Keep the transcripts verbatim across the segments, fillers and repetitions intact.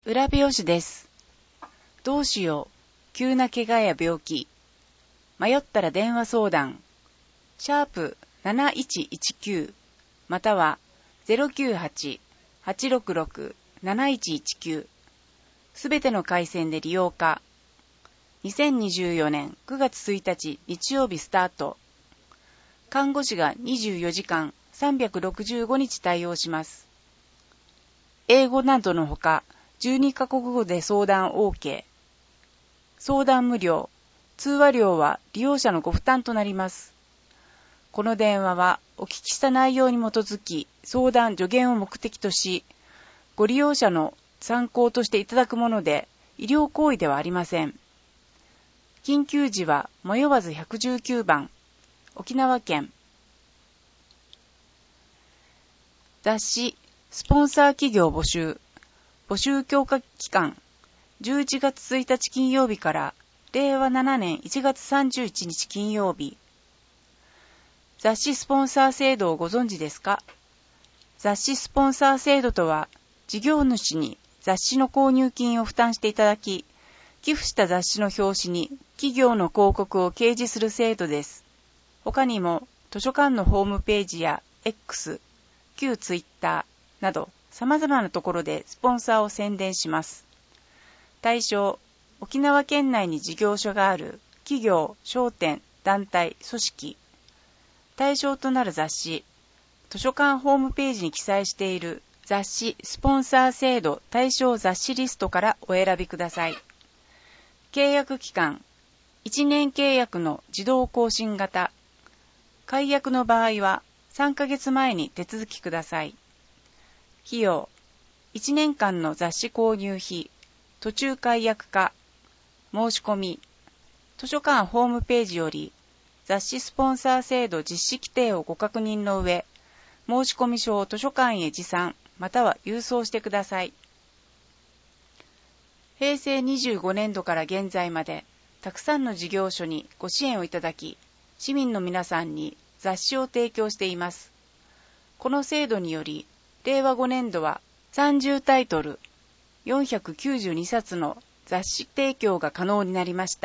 裏拍子です。どうしよう。急な怪我や病気。迷ったら電話相談。シャープなないちいちきゅうまたは ゼロきゅうはち はちろくろく なないちいちきゅう。すべての回線で利用可。にせんにじゅうよねんくがつついたち日曜日スタート。看護師がにじゅうよじかんさんびゃくろくじゅうごにち対応します。英語などのほか、じゅうにカ国語で相談 OK。相談無料。通話料は利用者のご負担となります。この電話はお聞きした内容に基づき、相談助言を目的とし、ご利用者の参考としていただくもので、医療行為ではありません。緊急時は迷わずいちいちきゅうばん。沖縄県。雑誌、スポンサー企業募集。募集強化期間。じゅういちがつついたち金曜日かられいわななねんいちがつさんじゅういちにち金曜日。雑誌スポンサー制度をご存知ですか？雑誌スポンサー制度とは、事業主に雑誌の購入金を負担していただき、寄付した雑誌の表紙に企業の広告を掲示する制度です。他にも、図書館のホームページや X、旧ツイッターなど様々なところでスポンサーを宣伝します。対象、沖縄県内に事業所がある企業、商店、団体、組織。対象となる雑誌、図書館ホームページに記載している雑誌スポンサー制度対象雑誌リストからお選びください。契約期間、いちねん契約の自動更新型。解約の場合はさんかげつまえに手続きください。費用、いちねんかんの雑誌購入費、途中解約か、申し込み、図書館ホームページより雑誌スポンサー制度実施規定をご確認の上、申込書を図書館へ持参または郵送してください。へいせいにじゅうごねんどから現在まで、たくさんの事業所にご支援をいただき、市民の皆さんに雑誌を提供しています。この制度により、れいわごねんどはさんじゅうタイトル、よんひゃくきゅうじゅうにさつの雑誌提供が可能になりました。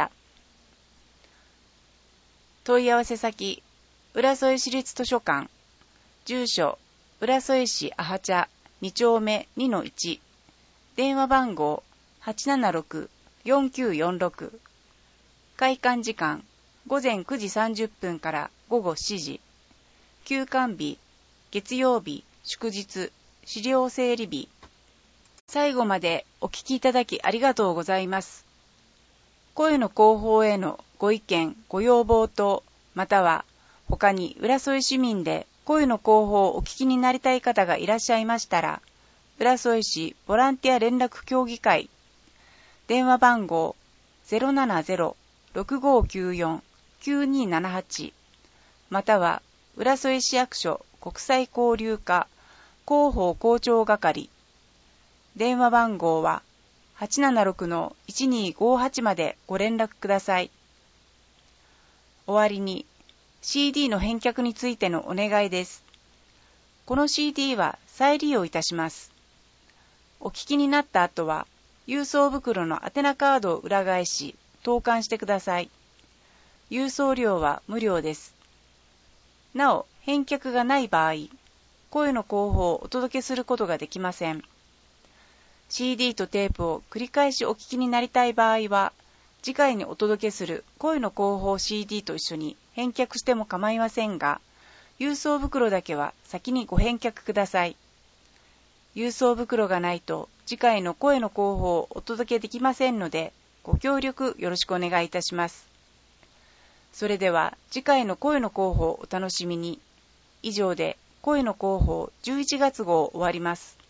問い合わせ先、浦添市立図書館。住所、浦添市阿波茶にちょうめ にのいち。電話番号、はちななろく よんきゅうよんろく。開館時間、ごぜんくじさんじゅっぷんからごごしちじ。休館日、月曜日、祝日、資料整理日。最後までお聞きいただきありがとうございます。声の広報へのご意見、ご要望等、または他に浦添市民で声の広報をお聞きになりたい方がいらっしゃいましたら、浦添市ボランティア連絡協議会、電話番号 ゼロななゼロ ろくごきゅうよん きゅうにななはち、または浦添市役所国際交流課広報広聴係、電話番号ははちななろく いちにごはちまでご連絡ください。終わりに シーディー の返却についてのお願いです。この シーディー は再利用いたします。お聞きになった後は、郵送袋の宛名カードを裏返し、投函してください。郵送料は無料です。なお、返却がない場合、声の広報をお届けすることができません。シーディー とテープを繰り返しお聞きになりたい場合は、次回にお届けする声の広報 シーディー と一緒に返却しても構いませんが、郵送袋だけは先にご返却ください。郵送袋がないと次回の声の広報をお届けできませんので、ご協力よろしくお願いいたします。それでは次回の声の広報をお楽しみに。以上で声の広報じゅういちがつごう終わります。